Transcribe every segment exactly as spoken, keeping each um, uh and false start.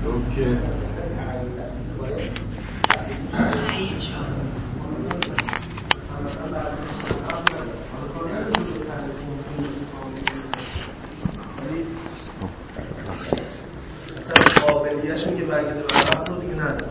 که قابلیتشون که برگرده به عقب رو دیگه نداره.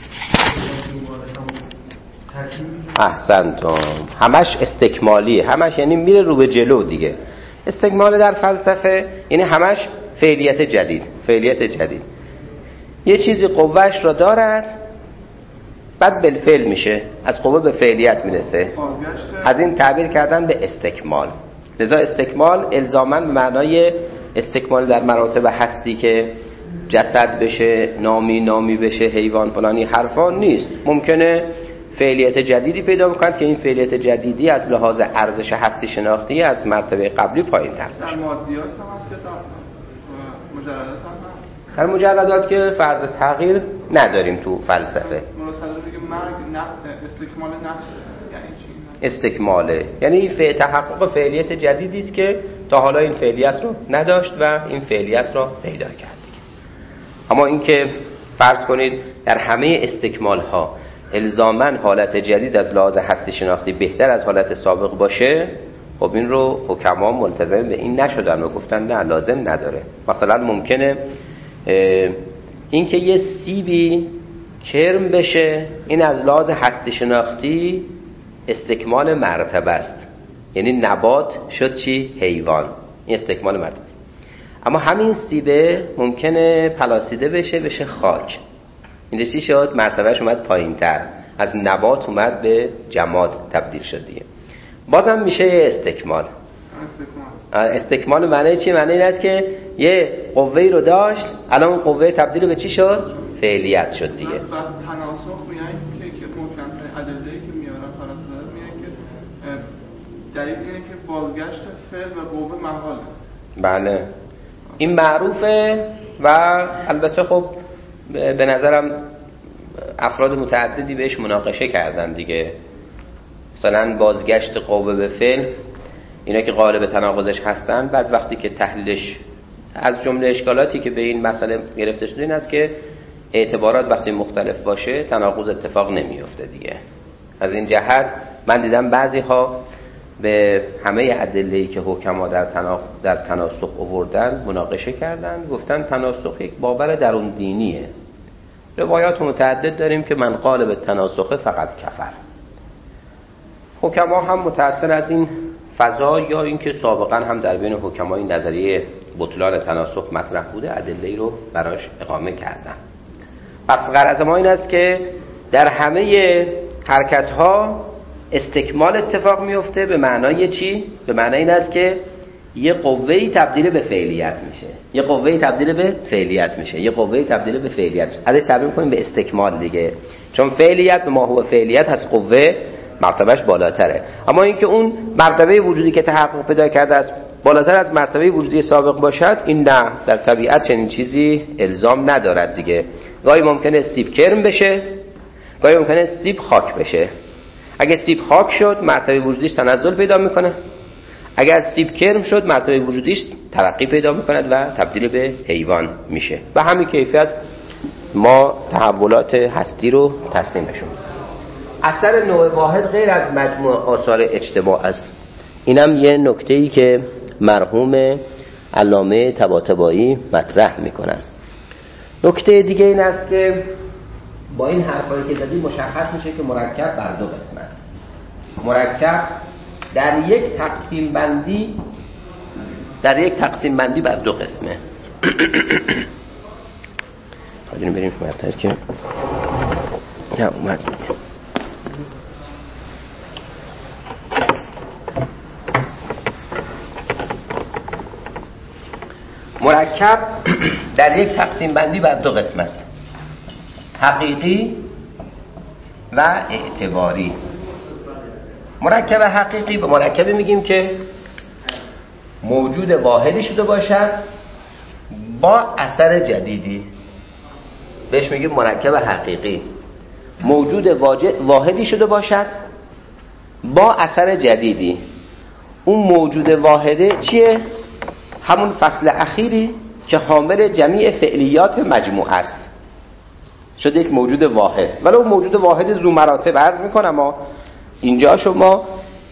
احسنتم. همش استکمالیه، همش یعنی میره رو به جلو دیگه. استکمال در فلسفه یعنی همش فعلیت جدید، فعلیت جدید. یه چیزی قوهش را دارد بعد بالفعل میشه، از قوه به فعلیت میرسه. از این تعبیر کردن به استکمال. لذا استکمال الزاماً به معنای استکمال در مراتب هستی که جسد بشه، نامی نامی بشه، حیوان فلانی حرفا نیست. ممکنه فعلیت جدیدی پیدا بکنند که این فعلیت جدیدی از لحاظ ارزش هستی شناختی از مرتبه قبلی پایین تر باشه. در مادیات هم هست یا مجردات هم هست؟ در مجردات که فرض تغییر نداریم تو فلسفه. مرسل دیگه مرگ نفس، استکمال نفس یعنی چی؟ استکماله یعنی فعل تحقق فعلیت جدیدی است که تا حالا این فعلیت رو نداشت و این فعلیت رو پیدا کرد. اما اینکه فرض کنید در همه استکمال ها الزاماً حالت جدید از لحاظ هستی شناختی بهتر از حالت سابق باشه، خب این رو حکما ملتزم به این نشدن و گفتن نه لازم نداره. مثلا ممکنه اینکه یه سیبی کرم بشه، این از لحاظ هستی شناختی استکمال مرتبه است، یعنی نبات شد چی؟ حیوان. این استکمال مرتبه. اما همین سیبه ممکنه پلاسیده بشه بشه خاک. اینجا چی شد؟ مرتبهش اومد پایین تر، از نبات اومد به جماد تبدیل شد دیگه. بازم میشه استکمال. استکمال استکمال معنی چی؟ معنی این است که یه قوه‌ای رو داشت، الان اون قوه تبدیل به چی شد؟ فعلیت شد دیگه. وقتی تناسخ میگن که که ممکنه ادله‌ای که میارن فرضاً میگن که دلیل اینه که بازگشت فعل و قوه محاله. بله این معروفه و البته خب به نظرم افراد متعددی بهش مناقشه کردن دیگه. مثلا بازگشت قوه به فعل، اینا که قالب تناقضش هستن، بعد وقتی که تحلیلش از جمله اشکالاتی که به این مسئله گرفته شده این است که اعتبارات وقتی مختلف باشه تناقض اتفاق نمیفته دیگه. از این جهت من دیدم بعضی ها به همه ادله‌ای که حکما در تناقض در تناسخ آوردن مناقشه کردن، گفتن تناسخ یک باور درون دینیه. روایات متعدد داریم که من قال به تناسخ فقط کفر. حکما هم متأثر از این فضا یا اینکه سابقا هم در بین حکمای نظریه بطلان تناسخ مطرح بوده ادله‌ای رو براش اقامه کردن. پس غرض ما این است که در همه حرکت‌ها استکمال اتفاق میفته. به معنای چی؟ به معنای این است که یه قوه‌ای تبدیل به فعلیت میشه، یه قوه‌ای تبدیل به فعلیت میشه، یه قوه‌ای تبدیل به فعلیت میشه. ازش تعبیر کنیم به استکمال دیگه، چون فعلیت به ما هو فعلیت هست، قوه مرتبهش بالاتره. اما اینکه اون مرتبه وجودی که تحقق پیدا کرده است بالاتر از مرتبه وجودی سابق باشد، این نه، در طبیعت چنین چیزی الزام ندارد دیگه. گاهی ممکنه سیب کرم بشه، گاهی ممکنه سیب خاک بشه. اگه سیب خاک شد مرتبه وجودیش تنزل پیدا میکنه، اگر سیب کرم شد مرتبه وجودیش ترقی پیدا میکند و تبدیل به حیوان میشه. و همین کیفیت ما تحولات هستی رو ترسیم بشون. اثر نوع واحد غیر از مجموع آثار اجتماع است. اینم یه نکته‌ای که مرحوم علامه طباطبایی مطرح میکنن. نکته دیگه این است که با این حرفایی که زدیم مشخص میشه که مرکب بر دو قسم است. مرکب در یک تقسیم بندی در یک تقسیم بندی بر دو قسمه. خواهیم بریم مرتر که نه اومد مرکب در یک تقسیم بندی بر دو قسم است: حقیقی و اعتباری. مرکب حقیقی به مرکبی میگیم که موجود واحدی شده باشد با اثر جدیدی، بهش میگیم مرکب حقیقی. موجود واحدی شده باشد با اثر جدیدی. اون موجود واحده چیه؟ همون فصل اخیری که حامل جمیع فعلیات مجموعه است. شد یک موجود واحد. ولی اون موجود واحد ذو مراتب عرض میکنم. ما اینجا شما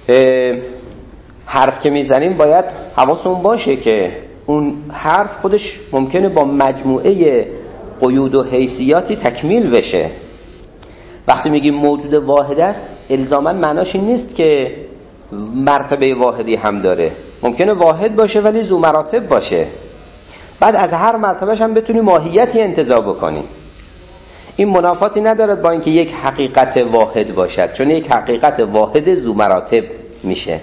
حرف که میزنیم باید حواسمون باشه که اون حرف خودش ممکنه با مجموعه قیود و حیثیاتی تکمیل بشه. وقتی میگیم موجود واحد است الزاما معناش این نیست که مرتبه واحدی هم داره. ممکنه واحد باشه ولی ذو مراتب باشه. بعد از هر مرتبهش هم بتونی ماهیتی انتزاع بکنی. این منافاتی ندارد با اینکه یک حقیقت واحد باشد، چون یک حقیقت واحد ذو مراتب میشه.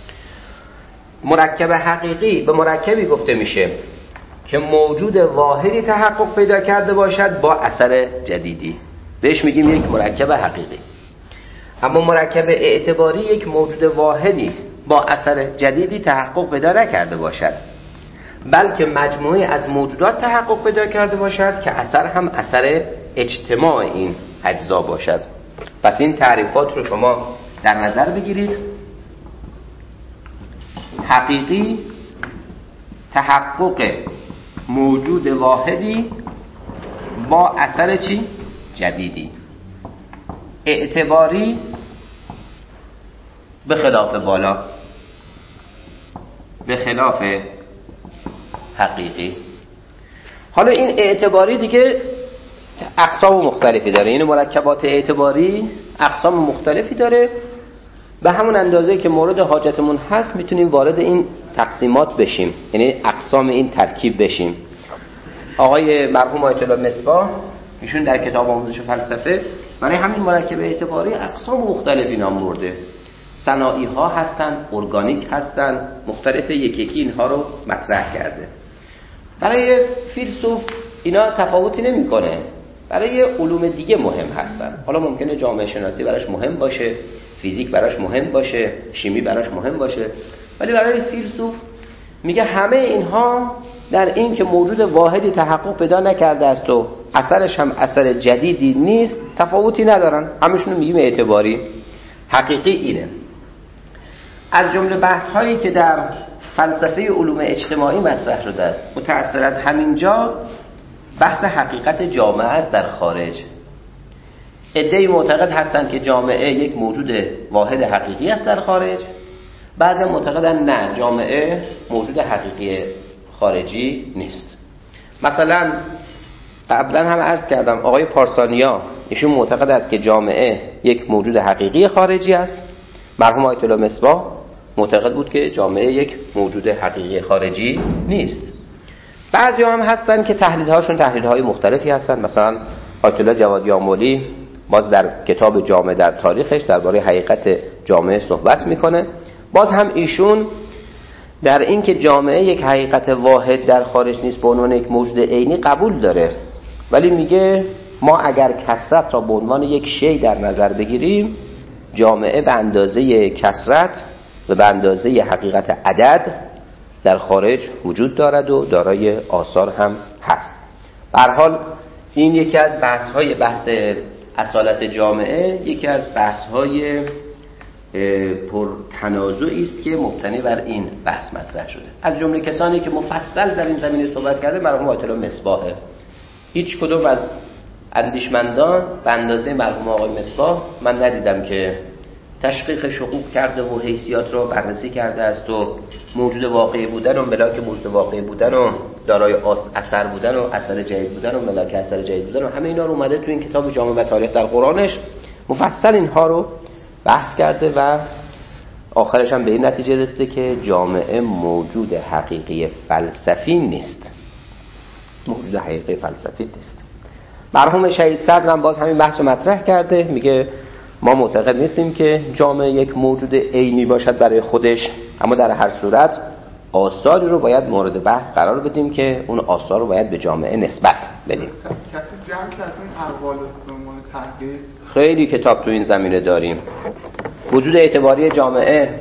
مرکب حقیقی به مرکبی گفته میشه که موجود واحدی تحقق پیدا کرده باشد با اثر جدیدی، بهش میگیم یک مرکب حقیقی. اما مرکب اعتباری یک موجود واحدی با اثر جدیدی تحقق پیدا نکرده باشد، بلکه مجموعه از موجودات تحقق پیدا کرده باشد که اثر هم اثر اجتماع این اجزا باشد. پس این تعریفات رو شما در نظر بگیرید. حقیقی تحقق موجود واحدی با اثر چی؟ جدیدی. اعتباری به خلاف بالا، به خلاف حقیقی. حالا این اعتباری دیگه اقسام مختلفی داره. این مرکبات اعتباری اقسام مختلفی داره. به همون اندازه که مورد حاجتمون هست میتونیم وارد این تقسیمات بشیم، یعنی اقسام این ترکیب بشیم. آقای مرحوم آیت الله مصباح ایشون در کتاب آموزش فلسفه برای همین مرکب اعتباری اقسام مختلفی نام برده. صناعی ها هستن، ارگانیک هستن، مختلف یکی یکی اینها رو مطرح کرده. برای فیلسوف اینا تفاوتی نمیکنه، برای علوم دیگه مهم هستن. حالا ممکنه جامعه شناسی براش مهم باشه، فیزیک براش مهم باشه، شیمی براش مهم باشه، ولی برای فیلسوف میگه همه اینها در این که موجود واحدی تحقق پیدا نکرده است و اثرش هم اثر جدیدی نیست تفاوتی ندارن، همشون میگیم اعتباری. حقیقی اینه. از جمله بحث هایی که در فلسفه علوم اجتماعی مطرح شده است متأثر از همینجا بحث حقیقت جامعه است در خارج. عده‌ای معتقد هستند که جامعه یک موجود واحد حقیقی است در خارج، بعضی معتقدن نه، جامعه موجود حقیقی خارجی نیست. مثلا قبلا هم عرض کردم آقای پارسانیا ایشون معتقد است که جامعه یک موجود حقیقی خارجی است. مرحوم آیت الله مصباح معتقد بود که جامعه یک موجود حقیقی خارجی نیست. بعضی هم هستن که تحلیل‌هاشون تحلیل‌های مختلفی هستن. مثلا آیت الله جوادی آملی باز در کتاب جامعه در تاریخش درباره حقیقت جامعه صحبت میکنه. باز هم ایشون در این که جامعه یک حقیقت واحد در خارج نیست به عنوان یک موجود عینی قبول داره، ولی میگه ما اگر کثرت را به عنوان یک شی در نظر بگیریم، جامعه به اندازه کثرت و به اندازه حقیقت عدد در خارج وجود دارد و دارای آثار هم هست. به هر حال این یکی از بحث‌های بحث اصالت جامعه، یکی از بحث‌های پرتنازعی است که مبتنی بر این بحث مطرح شده. از جمله کسانی که مفصل در این زمینه صحبت کرده مرحوم آیت الله مصباح. هیچ کدوم از اندیشمندان به اندازه مرحوم آقای مصباح من ندیدم که تشقیق شقوق کرده و حیثیات رو بررسی کرده است و موجود واقعی بودن و ملاک موجود واقعی بودن و دارای اثر بودن و اثر جدید بودن و ملاک اثر جدید بودن و همه اینا رو اومده تو این کتاب جامعه و تاریخ در قرآنش مفصل اینها رو بحث کرده و آخرش هم به این نتیجه رسیده که جامعه موجود حقیقی فلسفی نیست. موجود حقیقی فلسفی نیست. مرحوم شهید صدر هم باز همین بحث رو مطرح کرده. میگه ما معتقد نیستیم که جامعه یک موجود عینی باشد برای خودش، اما در هر صورت آثاری رو باید مورد بحث قرار بدیم که اون آثار رو باید به جامعه نسبت بدیم. کسی جمع کرده این اقوال به عنوان تحقیق؟ خیلی کتاب تو این زمینه داریم. وجود اعتباری جامعه،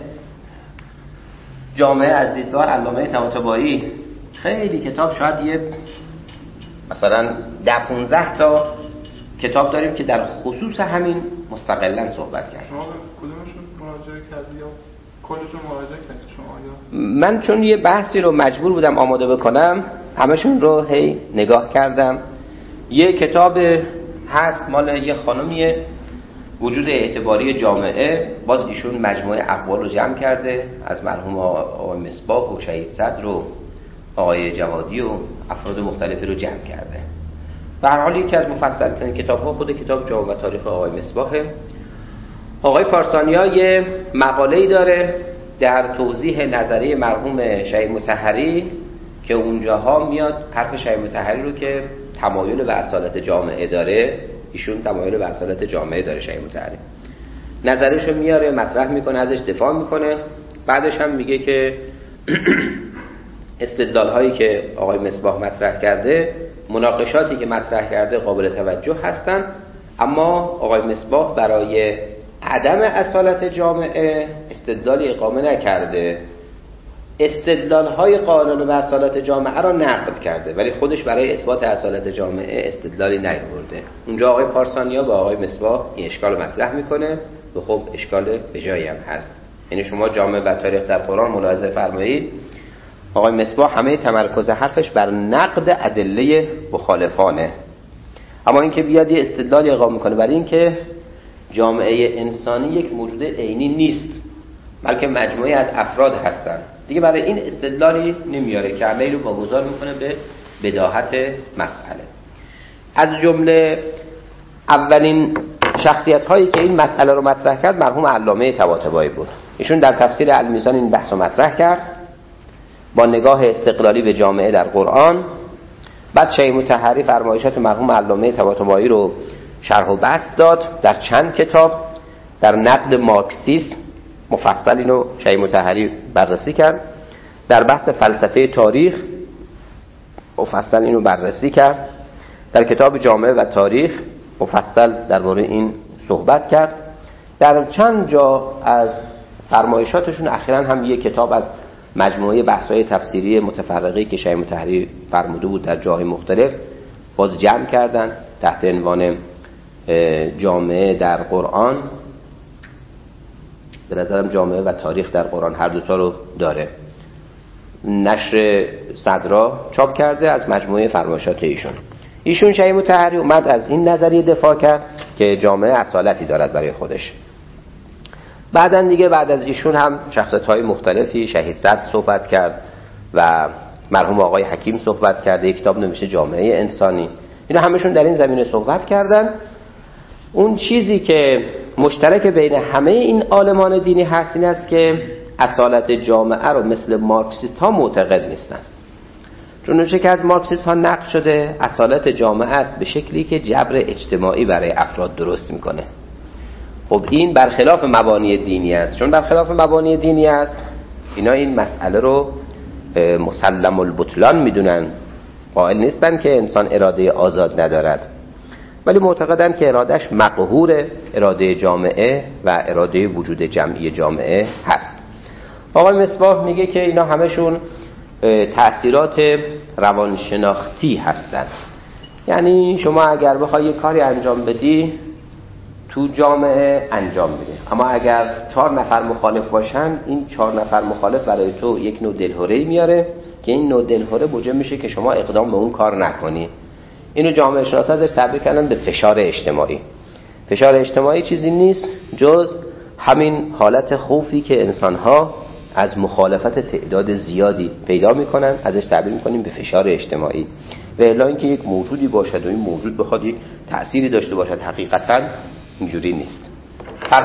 جامعه از دیدگاه علامه طباطبایی، خیلی کتاب، شاید یه مثلا ده پونزده تا کتاب داریم که در خصوص همین مستقلا صحبت کرد. شما کدومشون مراجعه کردی یا کلشون مراجعه کردی شما؟ یا من چون یه بحثی رو مجبور بودم آماده بکنم همشون رو هی نگاه کردم. یه کتاب هست مال یه خانمیه، وجود اعتباری جامعه. باز ایشون مجموعه اقوال رو جمع کرده از مرحوم آقای مصباح و شهید صدر و آقای جوادی و افراد مختلفی رو جمع کرده. به هر حال یکی از مفصل‌ترین کتاب‌ها خود کتاب جامع تاریخ آقای مصباحه. آقای پارسانیا یه مقاله‌ای داره در توضیح نظریه مرحوم شهید مطهری که اونجاها میاد حرف شهید مطهری رو که تمایل به اصالت جامعه داره، ایشون تمایل به اصالت جامعه داره شهید مطهری، نظرش رو میاره مطرح میکنه، ازش دفاع میکنه. بعدش هم میگه که استدلال هایی که آقای مصباح مطرح کرده، مناقشاتی که مطرح کرده قابل توجه هستن، اما آقای مصباح برای عدم اصالت جامعه استدلالی اقامه نکرده، استدلال های قانون به اصالت جامعه را نقد کرده، ولی خودش برای اثبات اصالت جامعه استدلالی نیاورده. اونجا آقای پارسانیا با آقای مصباح این اشکال مطرح میکنه و خب اشکال به جایی هم هست. یعنی شما جامعه و تاریخ در قرآن ملاحظه فرمایید آقای مصباح همه تمرکز حرفش بر نقد ادله مخالفانه، اما اینکه بیاد یه استدلالی اقامه میکنه برای اینکه جامعه انسانی یک موجود عینی نیست بلکه مجموعه از افراد هستند، دیگه برای این استدلالی نمیاره که همه رو واگذار میکنه به بداهت مسئله. از جمله اولین شخصیت هایی که این مسئله رو مطرح کرد مرحوم علامه طباطبایی بود. ایشون در تفسیر المیزان این بحث رو مطرح کرد با نگاه استقلالی به جامعه در قرآن. بعد شیخ مطهری فرمایشات مرحوم علامه طباطبایی رو شرح و بسط داد در چند کتاب. در نقد مارکسیسم مفصل اینو شیخ مطهری بررسی کرد. در بحث فلسفه تاریخ مفصل اینو بررسی کرد. در کتاب جامعه و تاریخ مفصل درباره این صحبت کرد. در چند جا از فرمایشاتشون اخیراً هم یک کتاب از مجموعه بحث‌های تفسیری متفرقه‌ای که شیخ مطهری فرموده بود در جاهای مختلف باز جمع کردن تحت عنوان جامعه در قرآن. به نظرم جامعه و تاریخ در قرآن هر دوتا رو داره. نشر صدرا چاپ کرده از مجموعه فرمایشات ایشون. ایشون شیخ مطهری اومد از این نظریه دفاع کرد که جامعه اصالتی دارد برای خودش. بعدن دیگه بعد از ایشون هم شخصیت‌های مختلفی، شهید صدر صحبت کرد و مرحوم آقای حکیم صحبت کرده، یک کتاب نوشته جامعه انسانی. اینا همشون در این زمینه صحبت کردن. اون چیزی که مشترک بین همه این عالمان دینی هست این است که اصالت جامعه رو مثل مارکسیست ها معتقد نیستن. چون اونچه که از مارکسیست ها نقل شده اصالت جامعه است به شکلی که جبر اجتماعی برای افراد درست میکنه. خب این برخلاف مبانی دینی است. چون برخلاف مبانی دینی است اینا این مسئله رو مسلم البطلان میدونن، قائل نیستن که انسان اراده آزاد ندارد، ولی معتقدن که ارادهش مقهور اراده جامعه و اراده وجود جمعی جامعه هست. آقای مصباح میگه که اینا همشون تأثیرات روانشناختی هستند. یعنی شما اگر بخوای یک کاری انجام بدی تو جامعه انجام میده، اما اگر چهار نفر مخالف باشن این چهار نفر مخالف برای تو یک نوع دلهره‌ای میاره که این نوع دلهره موجب میشه که شما اقدام به اون کار نکنی. اینو جامعه شناسا ازش تعبیر کردن به فشار اجتماعی. فشار اجتماعی چیزی نیست جز همین حالت خوفی که انسان‌ها از مخالفت تعداد زیادی پیدا میکنن، ازش تعبیر میکنیم به فشار اجتماعی. و الا اینکه یک موجودی باشد و این موجود بخواد یک تأثیری داشته باشد، حقیقتاً اینجوری نیست. پس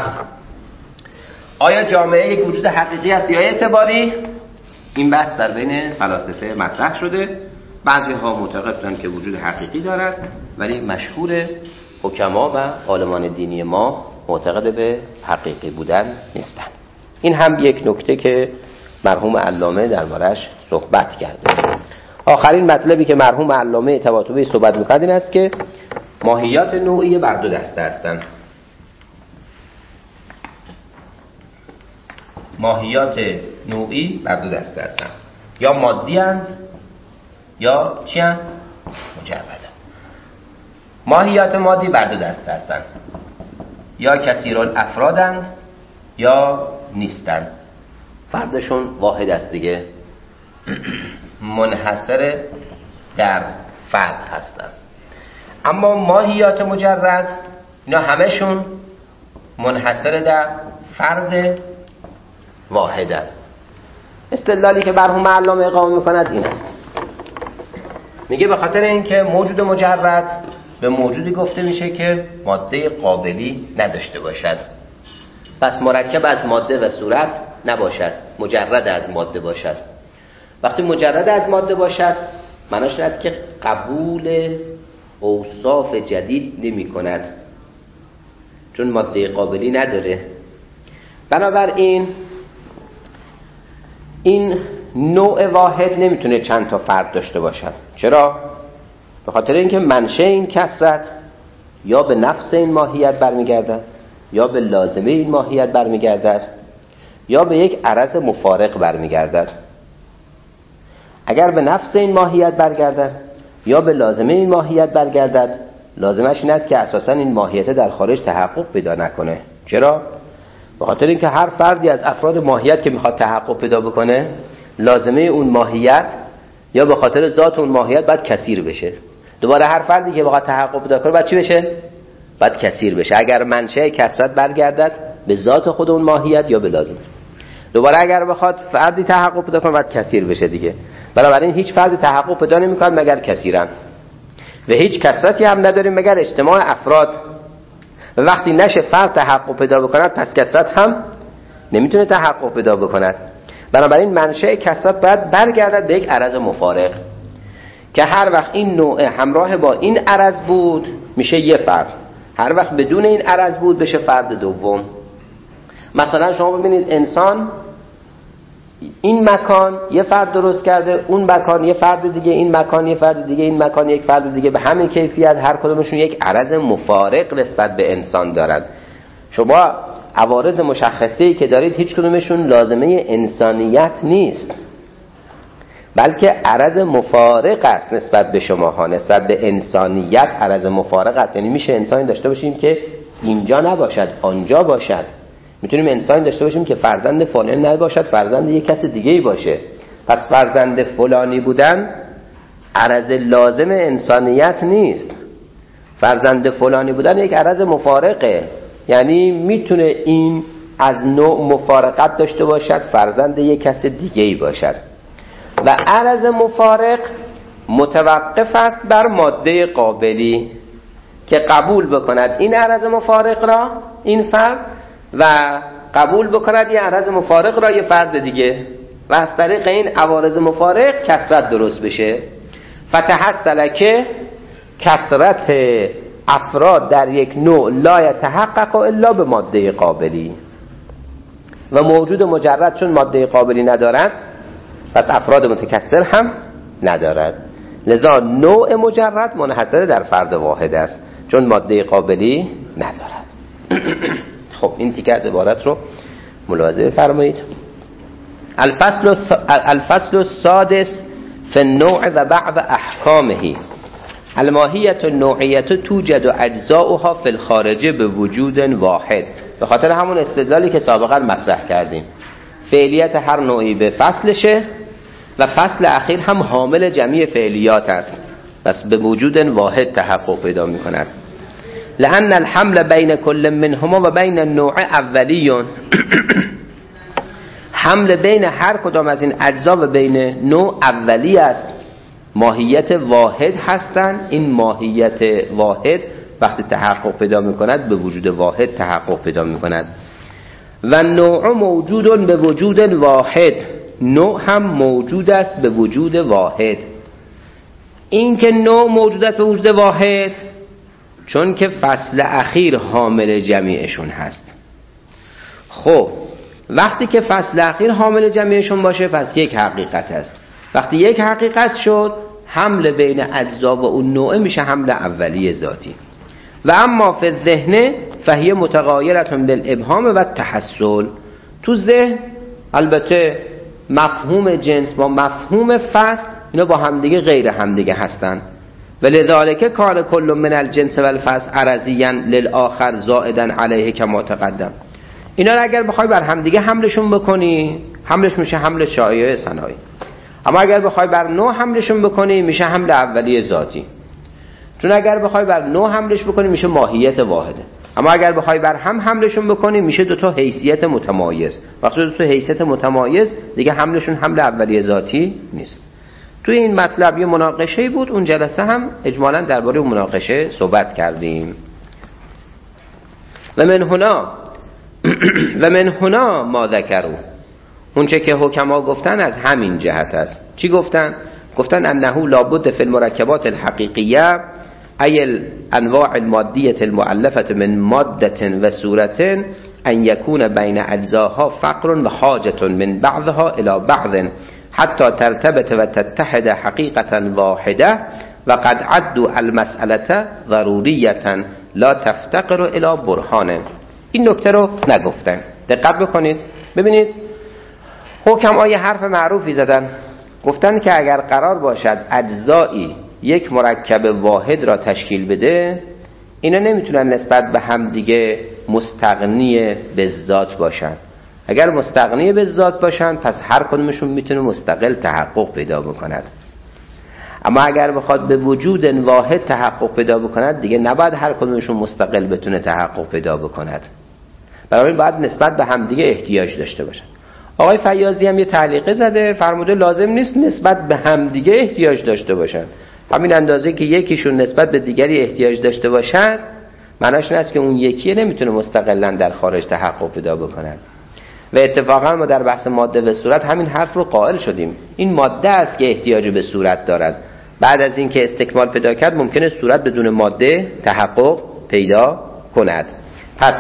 آیا جامعه یک وجود حقیقی است یا اعتباری؟ این بحث در بین فلاسفه مطرح شده. بعضی ها معتقدند که وجود حقیقی دارد، ولی مشهور حکما و عالمان دینی ما معتقد به حقیقی بودن نیستند. این هم یک نکته که مرحوم علامه دربارش صحبت کرده. آخرین مطلبی که مرحوم علامه طباطبایی صحبت می‌کرد این است که ماهیات نوعی بر دو دسته هستند. ماهیات نوعی بر دو دسته هستند، یا مادی اند یا چی اند؟ مجرد. ماهیات مادی بر دو دسته هستند، یا کثیرالافرادند یا نیستند. فردشون واحد است دیگه، منحصر در فرد هستند. اما ماهیات مجرد اینا همشون منحصر در فرد واحدن. استدلالی که مرحوم علامه اقامه میکند این است، میگه به خاطر اینکه موجود مجرد به موجودی گفته میشه که ماده قابلی نداشته باشد، پس مرکب از ماده و صورت نباشد، مجرد از ماده باشد. وقتی مجرد از ماده باشد معناش اینه که قبول اوصاف جدید نمی کند، چون ماده قابلی نداره. بنابراین این نوع واحد نمیتونه چند تا فرد داشته باشد. چرا؟ به خاطر اینکه منشأ این کثرت یا به نفس این ماهیت برمیگردد، یا به لازمه این ماهیت برمیگردد، یا به یک عرض مفارق برمیگردد. اگر به نفس این ماهیت برگردد یا به لازمه این ماهیت برگردد، لازمش این است که اساسا این ماهیت در خارج تحقق پیدا نکنه. چرا؟ به خاطر اینکه هر فردی از افراد ماهیت که میخواد تحقق پیدا بکنه، لازمه اون ماهیت یا به خاطر ذات اون ماهیت باید کثیر بشه. دوباره هر فردی که بخواد تحقق پیدا کنه باید چی بشه؟ باید کثیر بشه. اگر منشأ کثرت برگردد به ذات خود اون ماهیت یا به لازمه. دوباره اگر بخواد فردی تحقق پیدا کنه باید کثیر بشه دیگه. بنابراین هیچ فردی تحقق پیدا نمی‌کنه مگر کثیرن، و هیچ کثرتی هم نداریم مگر اجتماع افراد. و وقتی نشه فرد تحقق پیدا بکند، پس کثرت هم نمیتونه تحقق پیدا بکند. بنابراین منشأ کثرت باید برگردد به یک عرض مفارق که هر وقت این نوع همراه با این عرض بود میشه یه فرد، هر وقت بدون این عرض بود بشه فرد دوم. مثلا شما ببینید انسان این مکان یه فرد درست کرده، اون مکان یه فرد دیگه، این مکان یه فرد دیگه، این مکان یک فرد دیگه، به همین کیفیت هر کدومشون یک عرض مفارق نسبت به انسان دارند. شما عوارض مشخصه‌ای که دارید هیچ کدومشون لازمه انسانیت نیست، بلکه عرض مفارق است نسبت به شماها، نسبت به انسانیت عرض مفارق است. یعنی میشه انسانی داشته باشیم که اینجا نباشد آنجا باشد، میتونیم انسانی داشته باشیم که فرزند فلان نباشد فرزند یک کس دیگه ای باشه. پس فرزند فلانی بودن عرض لازم انسانیت نیست، فرزند فلانی بودن یک عرض مفارقه. یعنی میتونه این از نوع مفارقت داشته باشد، فرزند یک کس دیگه ای باشد. و عرض مفارق متوقف است بر ماده قابلی که قبول بکند این عرض مفارق را این فرد، و قبول بکند یه عرض مفارق را یه فرد دیگه، و از طریق این عوارض مفارق کثرت درست بشه. فتحصل که کثرت افراد در یک نوع لا یتحقق الا به ماده قابلی، و موجود مجرد چون ماده قابلی ندارد پس افراد متکثر هم ندارد. لذا نوع مجرد منحصر در فرد واحد است چون ماده قابلی ندارد. خب این تیکه از عبارت رو ملاحظه فرمایید. الفصل الفصل السادس فی النوع و بعض احکامه. الماهیت النوعیت توجد اجزاؤها فی الخارج به وجود واحد. به خاطر همون استدلالی که سابقا مطرح کردیم، فعلیت هر نوعی به فصلشه و فصل اخیر هم حامل جمعی فعلیات است، پس به وجود واحد تحقق پیدا می کند. لأن الحمل بین کل منهما و بین النوع اولیون. حمل بین هر کدام از این اجزا و بین نوع اولی است، ماهیت واحد هستند. این ماهیت واحد وقتی تحقق پیدا می کند به وجود واحد تحقق پیدا می کند. و نوع موجود به وجود واحد، نوع هم موجود است به وجود واحد. این که نوع موجود است به وجود واحد چون که فصل اخیر حامل جمعیشون هست. خب وقتی که فصل اخیر حامل جمعیشون باشه پس یک حقیقت است. وقتی یک حقیقت شد حمل بین اجزا و اون نوع میشه حمل اولی ذاتی. و اما فی الذهن فهی متغایرتون بالابهام و تحصل. تو ذهن البته مفهوم جنس با مفهوم فصل اینا با همدیگه غیر همدیگه هستن. ولذالک کان کل من الجنس والفصل عرضیا للآخر زائدا علیه کما تقدم. اینا رو اگر بخوای بر همدیگه حملشون بکنی حملش میشه حمل شایعه ثنایی، اما اگر بخوای بر نوع حملشون بکنی میشه حمل اولیه ذاتی. چون اگر بخوای بر نوع حملش بکنی میشه ماهیت واحده، اما اگر بخوای بر هم حملشون بکنی میشه دو تا حیثیت متمایز. وقتی دو تا حیثیت متمایز دیگه حملشون حمل اولیه ذاتی نیست. توی این مطلب یه مناقشه بود، اون جلسه هم اجمالاً درباره اون مناقشه صحبت کردیم. و من هنا و من هنا ما ذکروا، اون چه که حکما گفتن از همین جهت است. چی گفتن؟ گفتن انه لابد فی المرکبات الحقیقیه ای الانواع المادیه المؤلفه من ماده و صورت ان یکون بین اجزاها فقر و حاجه من بعضها الى بعض حتی ترتبط و تتحد حقیقتا واحده و قد عدوا المسألة ضروریه لا تفتقر الى برهان. این نکته رو نگفتن، دقت بکنید. ببینید حکمای حرف معروفی زدن، گفتن که اگر قرار باشد اجزایی یک مرکب واحد را تشکیل بده، اینا نمیتونن نسبت به هم دیگه مستغنی به ذات باشن. اگر مستغنی به ذات باشن پس هر کدومشون میتونه مستقل تحقق پیدا بکند، اما اگر بخواد به وجود واحد تحقق پیدا بکند دیگه نباید هر کدومشون مستقل بتونه تحقق پیدا بکند، بنابراین باید نسبت به هم دیگه احتیاج داشته باشن. آقای فیاضی هم یه تعلیقه زده، فرموده لازم نیست نسبت به هم دیگه احتیاج داشته باشن. همین اندازه که یکیشون نسبت به دیگری احتیاج داشته باشن معناش این است که اون یکی نمیتونه مستقلاً در خارج تحقق پیدا بکنه. و اتفاقا ما در بحث ماده و صورت همین حرف رو قائل شدیم، این ماده است که احتیاج به صورت دارد. بعد از اینکه استکمال پیدا کرد ممکنه صورت بدون ماده تحقق پیدا کند. پس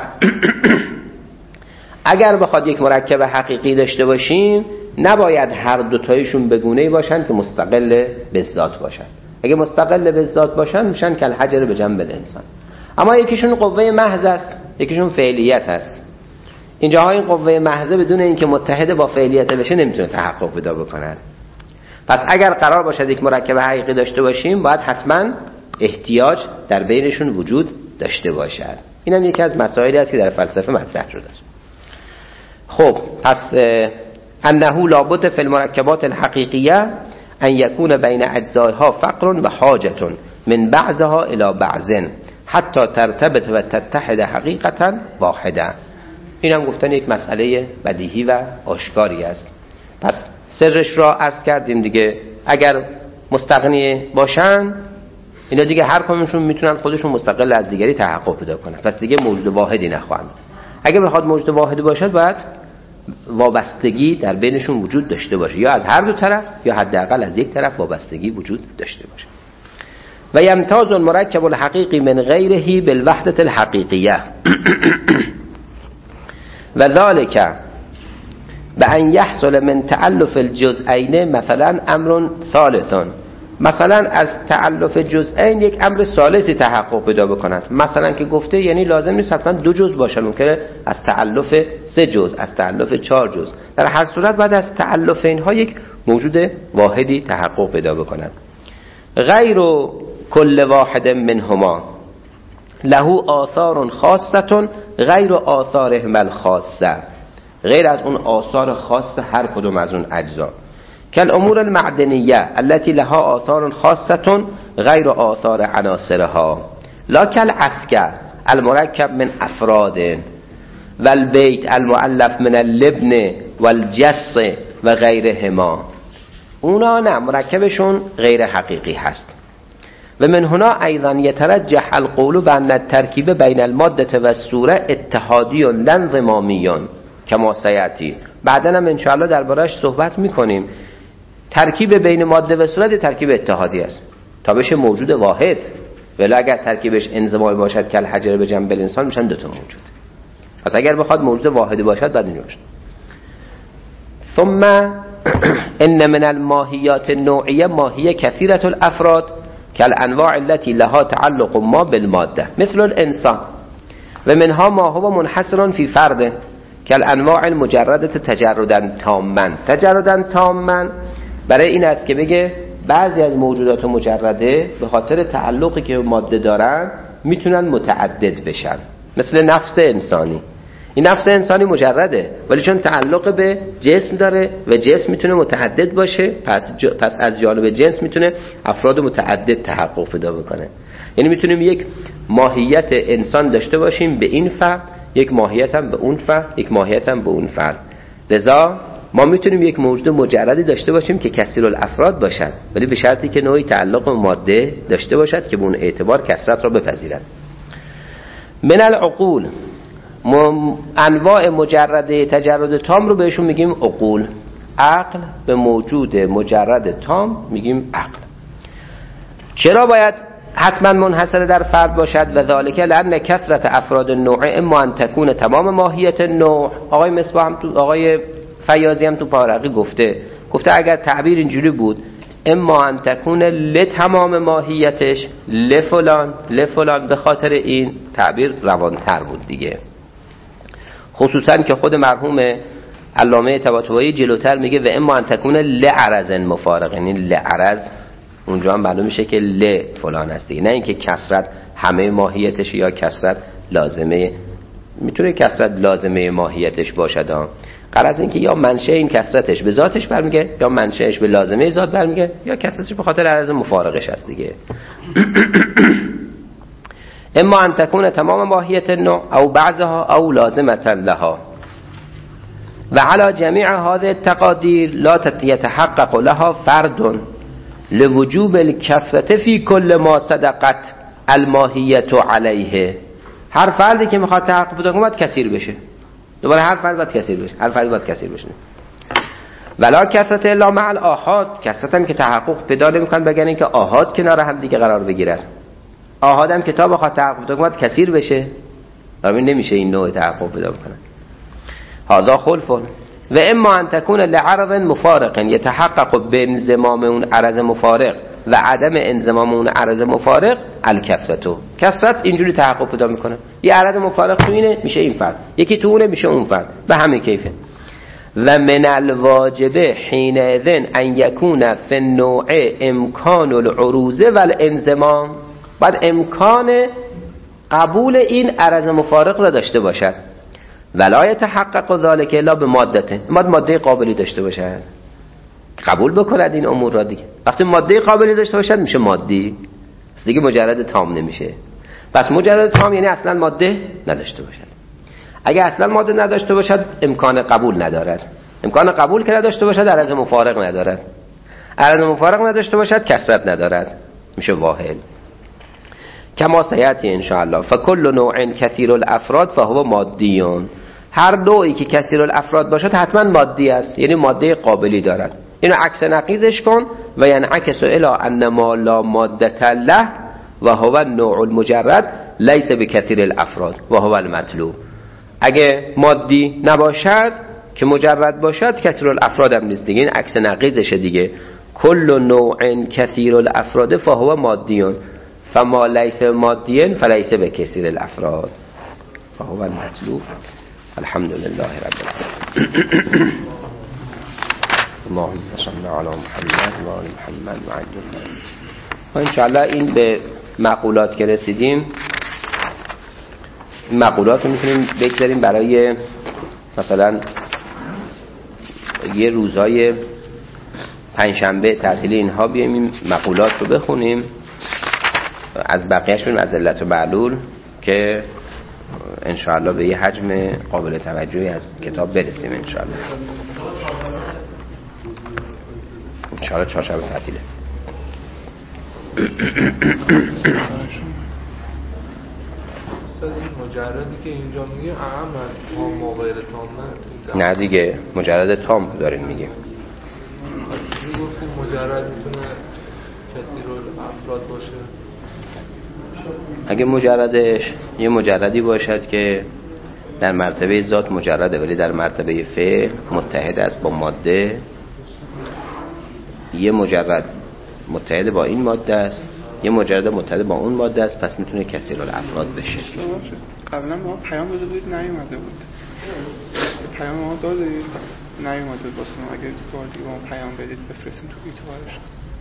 اگر بخواد یک مرکب حقیقی داشته باشیم نباید هر دوتایشون بگونه‌ای باشن که مستقل به ذات باشن. اگه مستقل به ذات باشن میشن کل حجر به جنب الانسان. اما یکیشون قوه محض است، یکیشون فعلیت است. اینجاها این قوه محض بدون اینکه متحد با فعلیت بشه نمیتونه تحقق پیدا بکنه. پس اگر قرار باشد یک مرکب حقیقی داشته باشیم باید حتما احتیاج در بینشون وجود داشته باشد. این هم یکی از مسائلی است که در فلسفه مطرح شده است. خب پس انه لابد فی المرکبات الحقیقیه ان یکون بین اجزایها فقر و حاجه من بعضها الى بعض حتی ترتبط و تتحد حقیقتا واحده. این هم گفتن یک مسئله بدیهی و آشکاری است. پس سرش را عرض کردیم دیگه، اگر مستغنی باشن اینا دیگه هر کدومشون میتونن خودشون مستقل از دیگری تحقق پیدا کنن، پس دیگه موجود واحدی نخواهند. اگه بخواد موجود واحدی باشد باید وابستگی در بینشون وجود داشته باشه، یا از هر دو طرف یا حداقل از یک طرف وابستگی وجود داشته باشه. و یمتاز المرکب الحقیقی من غیره بالوحدة الحقیقیه و ذلك بأن يحصل من تألف الجزئین مثلا امر ثالث، مثلا از تألف جزئین یک امر ثالثی تحقق پیدا بکند. مثلا که گفته یعنی لازم نیست حتما دو جزء باشه، ممکنه از تألف سه جزء، از تألف چهار جزء، در هر صورت بعد از تألف اینها یک موجود واحدی تحقق پیدا بکند. غیر کل واحد منهما له آثار خاصه غیر آثارهم الخاصه، غیر از اون آثار خاص هر کدوم از اون اجزا. کل امور المعدنیه التي لها آثار خاصه غیر آثار عناصرها، لا کل عسکر المرکب من افراد والبیت المؤلف من اللبن والجس و غیرهما. اونا نه، مرکبشون غیر حقیقی هست. و من هنا ایضا یترجح القول بان الترکیب بین الماده و الصوره اتحادی لا انضمامی کما سیاتی. بعدا هم ان شاء الله دربارش صحبت میکنیم. ترکیب بین ماده و صورت ترکیب اتحادی است تا بشه موجود واحد، ولی اگر ترکیبش انضمامی باشد که الحجر به جنب الانسان میشن دو تا موجود. پس اگر بخواد موجود واحدی باشد بعد اینجوری باشه. ثم ان من الماهیات النوعیه ماهیه کثیره الافراد كالانواع التي لها تعلق ما بالماده مثل الانسان و منها ما هو منحصر في فرد كالانواع المجرده تجردا تاما. تجردا تاما برای این است که بگه بعضی از موجودات مجرده به خاطر تعلقی که ماده دارن میتونن متعدد بشن، مثل نفس انسانی. این نفس انسانی مجرده ولی چون تعلق به جسم داره و جسم میتونه متعدد باشه، پس, ج... پس از جانب جنس میتونه افراد متعدد تحقق پیدا بکنه. یعنی میتونیم یک ماهیت انسان داشته باشیم به این فرد، یک ماهیت هم به اون فرد، یک ماهیت هم به اون فرد. لذا ما میتونیم یک موجود مجردی داشته باشیم که کثیر الافراد باشد، ولی به شرطی که نوعی تعلق ماده داشته باشد که به اون اعتبار کثرت را بپذیرد. من العقول، انواع مجرده تجرد تام رو بهشون میگیم عقول. عقل به موجود مجرد تام میگیم عقل. چرا باید حتما منحصر در فرد باشد؟ و ذالک لأن کثرت افراد النوع اما ان تکون تمام ماهیت النوع. آقای مصباح هم تو آقای فیاضی هم تو پارقی گفته گفته اگر تعبیر اینجوری بود اما ان تکون لتمام ماهیتش لفلان لفلان، به خاطر این تعبیر روانتر بود دیگه. خصوصا که خود مرحوم علامه طباطبایی جلوتر میگه و اما ان تکون لعرض مفارق، یعنی لعرض اونجا هم معلوم میشه که ل فلان است دیگه، نه اینکه کثرت همه ماهیتش یا کثرت لازمه. میتونه کثرت لازمه ماهیتش باشد ها، غرض این که یا منشأ این کثرتش به ذاتش برمیگه یا منشأش به لازمه ذات برمیگه یا کثرتش به خاطر عرض مفارقش است دیگه. اما ان تکون تمام ماهیت النوع او بعضها او لازمه لها و علی جمیع هذه التقادیر لا يتحقق لها فرد لوجوب الكثرة فی کل ما صدقت الماهیت علیه. هر فردی که میخواد تحقق پیدا کنه باید کثیر بشه. دوباره هر فرد باید کثیر بشه، هر فرد باید کثیر بشه. ولا کثرت الا مع الاحاد، کثرت هم که تحقق پیدا نمیکنه بگن اینکه آحاد کنار هم دیگه قرار بگیرن. آحاد هم کتاب بخواد تحقق پیدا کنه باید کثیر بشه، همین نمیشه این نوع تحقق پیدا کنه. هذا خلف. و اما ان تكون لعرض مفارق يتحقق بانضمام اون عرض مفارق و عدم انضمام اون عرض مفارق الکثرت. کثرت اینجوری تحقق پیدا میکنه، یه عرض مفارق تو اینه میشه این فرد، یکی تو اونه میشه اون فرد، به همین کیفه. و من الواجب حينئذ ان يكون في النوع امکان العروض والانضمام، بعد امکان قبول این عرض مفارق را داشته باشد. ولا يتحقق ذلك الا بمادته، ماده ماده قابلی داشته باشد قبول بکند این امور را دیگه. وقتی ماده قابلی داشته باشد میشه مادی، پس دیگه مجرد تام نمیشه. پس مجرد تام یعنی اصلا ماده نداشته باشد. اگه اصلا ماده نداشته باشد امکان قبول ندارد، امکان قبول که نداشته باشد عرض مفارق ندارد، عرض مفارق نداشته باشد کثرت ندارد، میشه واحد. کما سیاتی ان شاء الله فکل نوع کثیر الافراد فهو مادیون، هر نوعی که کثیر الافراد باشد حتما مادی است، یعنی ماده قابلی دارد. اینو عکس نقیضش کن و ینعکس الی ان ما لا ماده له و هو النوع المجرد لیس بکثیر الافراد و هو المطلوب. اگه مادی نباشد که مجرد باشد کثیر الافراد هم نیست دیگه، این عکس نقیضشه دیگه. کل نوع کثیر الافراد فهو مادیون فما لیس مادیین فلیس بکثیر الافراد فهو المطلوب. الحمد لله رب العالمین. اللهم صل علی محمد و آل محمد و عجل. و ان شاء الله این به مقولات که رسیدیم، این مقولات رو میتونیم بگذاریم برای مثلا یه روزای پنجشنبه تعطیلی اینها بیایم این مقولات رو بخونیم، از بقیهش بریم از علت و معلول که انشاءالله به یه حجم قابل توجهی از کتاب برسیم انشاءالله. انشاءالله چهارشنبه تعطیله. مجردی که اینجا میگه اهم است، تام و غیر تام نه؟ نه دیگه مجرد تام داریم میگیم. گفتیم مجرد میتونه کثیر الافراد باشه. اگه مجردش یه مجردی باشد که در مرتبه ذات مجرده ولی در مرتبه فعل متحد است با ماده، یه مجرد متحد با این ماده است، یه مجرد متحد با اون ماده است، پس میتونه کثیر الافراد بشه. قبلا ما پیام داده بود نیومده بود، پیام ما دادید نیومده بود، واسه اگه دوباره دیگه ما پیام بدید بفرستیم تو ایتوارش.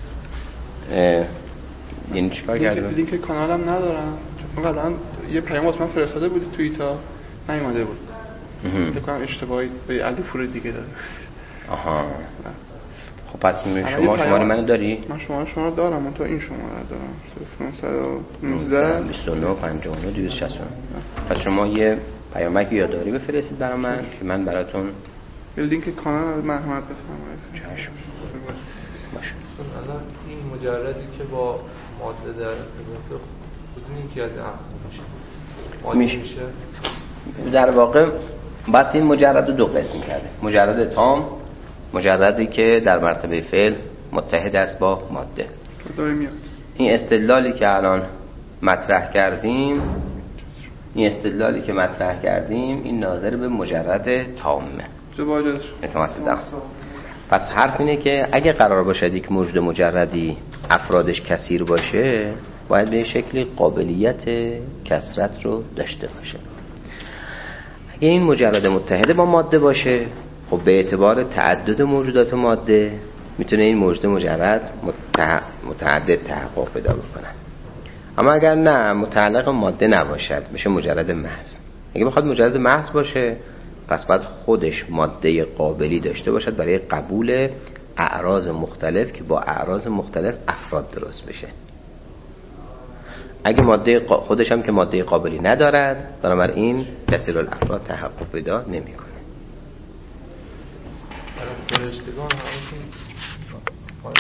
یعنی چیکار کردیم؟ لینک کانالم ندارم، چون قبلا یه پیام واسه من فرستاده بودی تو ایتا نیومده بود. فکر کنم اشتباهی به علی پور دیگه داره. آها. خب پس شما شماره منو داری؟ من شماره شما رو دارم، من تو این شماره دارم صفر نهصد و بیست و نه پنجاه و نه دویست و شصت و نه. پس شما یه پیامک یادآوری بفرستید برای من که من براتون یه لینک کانال مرحمت بفرمایید. چشم. باشه. الان این مجردی که با ماده در ارتباط بدون اینکه از اقسام میشه ماده میشه. میشه در واقع بس این مجرد رو دو قسم کرده. مجرد تام، مجردی که در مرتبه فعل متحد است با ماده. داره میاد. این استدلالی که الان مطرح کردیم این استدلالی که مطرح کردیم این ناظر به مجرد تامه. متوسط است. پس حرف اینه که اگه قرار باشه یک موجود مجردی افرادش کثیر باشه باید به شکلی قابلیت کثرت رو داشته باشه. اگه این مجرد متحد با ماده باشه خب به اعتبار تعدد موجودات ماده میتونه این موجود مجرد متعدد تحقق پیدا بکنه. اما اگر نه متعلق ماده نباشد میشه مجرد محض. اگه بخواد مجرد محض باشه پس باید خودش ماده قابلی داشته باشد برای قبول اعراض مختلف که با اعراض مختلف افراد درست بشه. اگه ماده خودش هم که ماده قابلی ندارد بنابراین کثیر الافراد تحقق پیدا نمیکنه. فرشتگان همشون